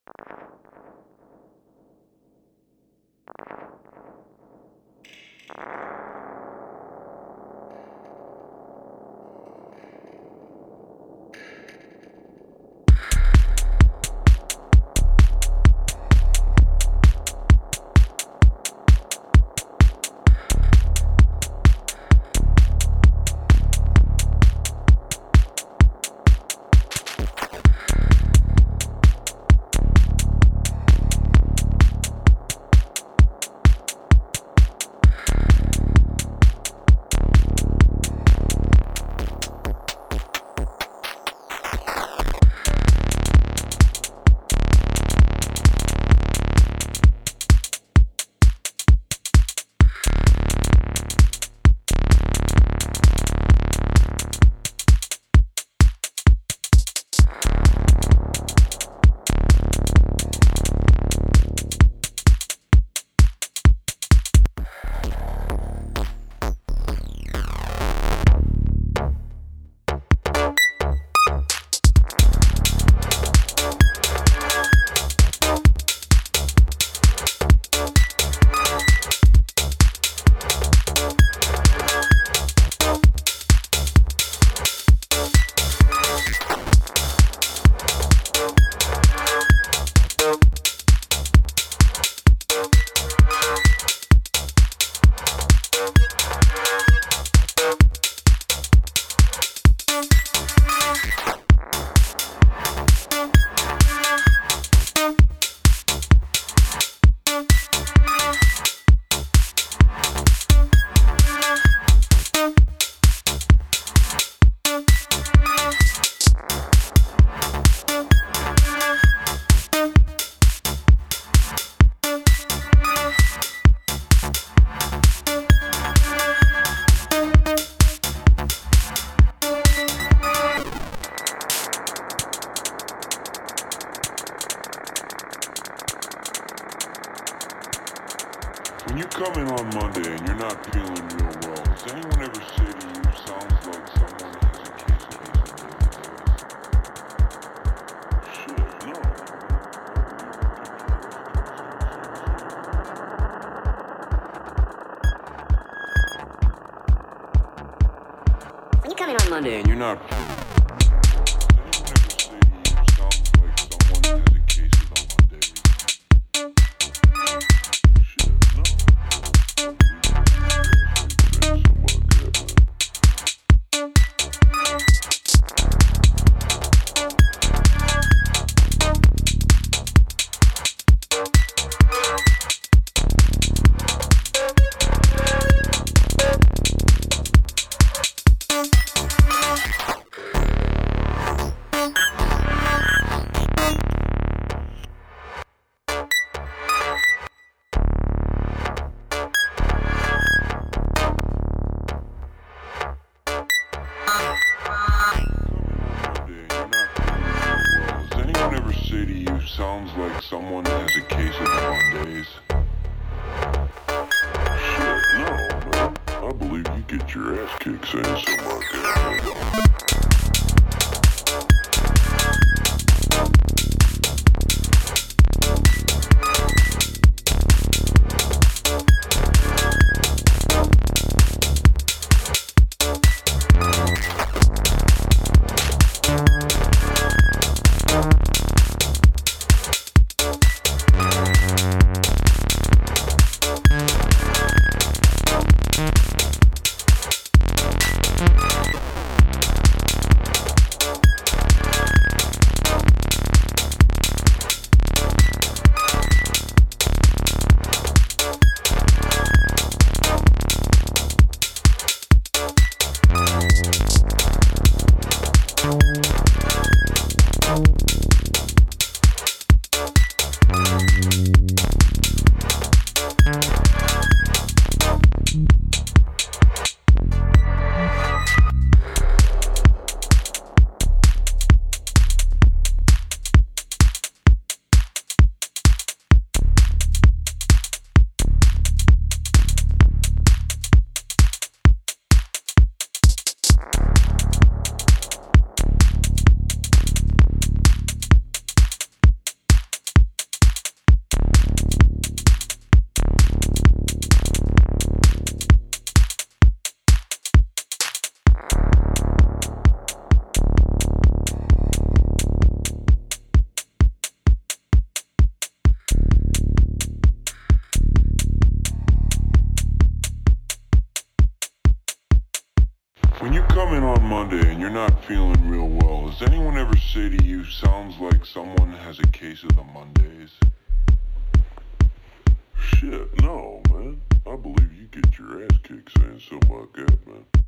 When you come in on Monday and you're not feeling real well, does anyone ever say to you, sounds like someone has a case of this? Shit, no. When you come in on Monday and you're not say to you, sounds like someone has a case of Mondays? Shit, no, man. I believe you get your ass kicked saying something like that. When you come in on Monday and you're not feeling real well, does anyone ever say to you, sounds like someone has a case of the Mondays? Shit, no, man. I believe you get your ass kicked saying something like that, man.